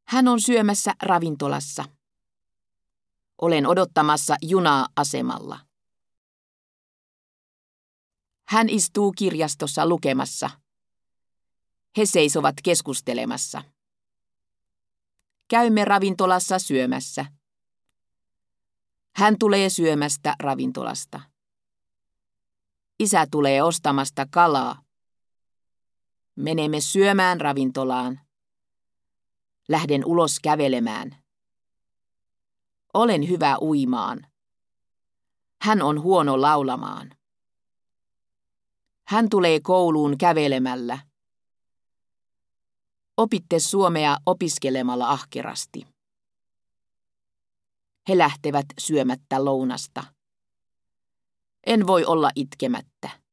Hän on syömässä ravintolassa. Olen odottamassa junaa asemalla. Hän istuu kirjastossa lukemassa. He seisovat keskustelemassa. Käymme ravintolassa syömässä. Hän tulee syömästä ravintolasta. Isä tulee ostamasta kalaa. Menemme syömään ravintolaan. Lähden ulos kävelemään. Olen hyvä uimaan. Hän on huono laulamaan. Hän tulee kouluun kävelemällä. Opitte suomea opiskelemalla ahkerasti. He lähtevät syömättä lounasta. En voi olla itkemättä.